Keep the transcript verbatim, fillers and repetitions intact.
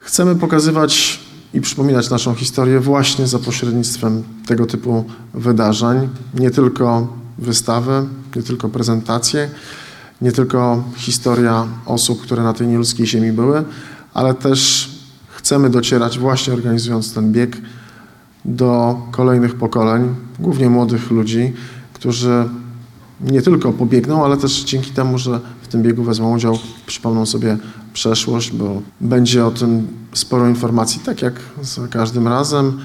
Chcemy pokazywać i przypominać naszą historię właśnie za pośrednictwem tego typu wydarzeń. Nie tylko wystawy, nie tylko prezentacje, nie tylko historia osób, które na tej nieludzkiej ziemi były, ale też chcemy docierać właśnie organizując ten bieg do kolejnych pokoleń, głównie młodych ludzi, którzy nie tylko pobiegną, ale też dzięki temu, że w tym biegu wezmą udział, przypomną sobie przeszłość, bo będzie o tym sporo informacji, tak jak za każdym razem.